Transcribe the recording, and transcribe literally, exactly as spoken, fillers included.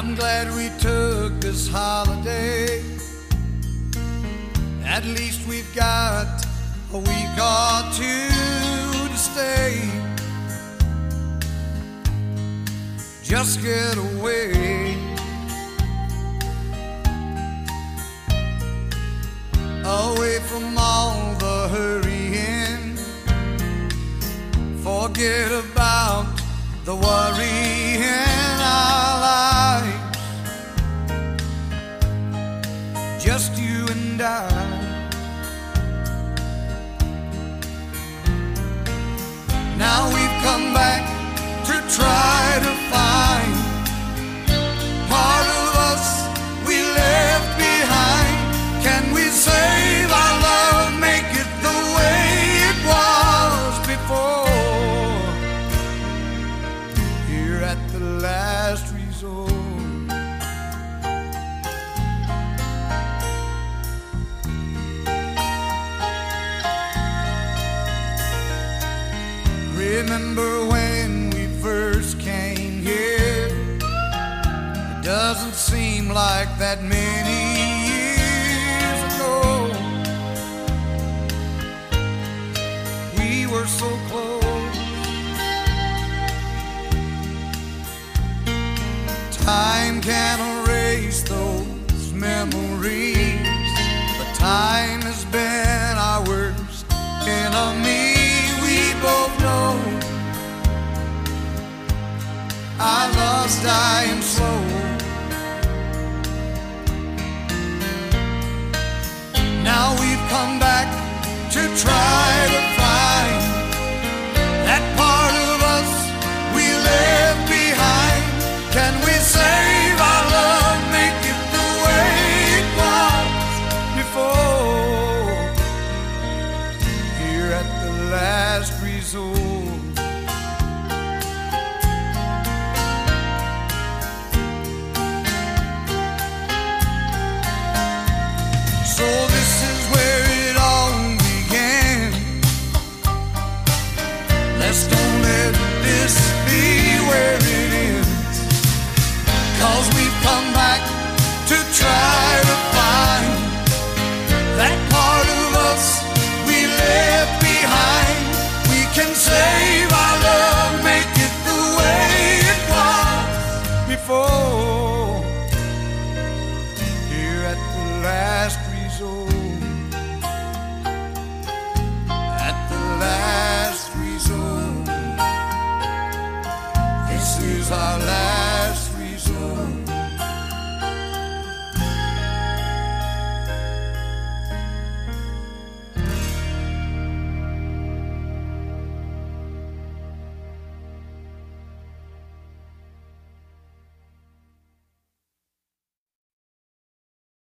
I'm glad we took this holiday. At least we've got a week or two to stay. Just get away, away from all the hurrying. Forget about the worry in our lives. Just you and I. Now we've come back to try to find part of us we left behind. Can we save our love, make it the way it was before? Here at the last resort. Remember when we first came here? It doesn't seem like that many years ago. We were so close. Time can't erase those memories, but time has been our worst enemy. We both know our lost I am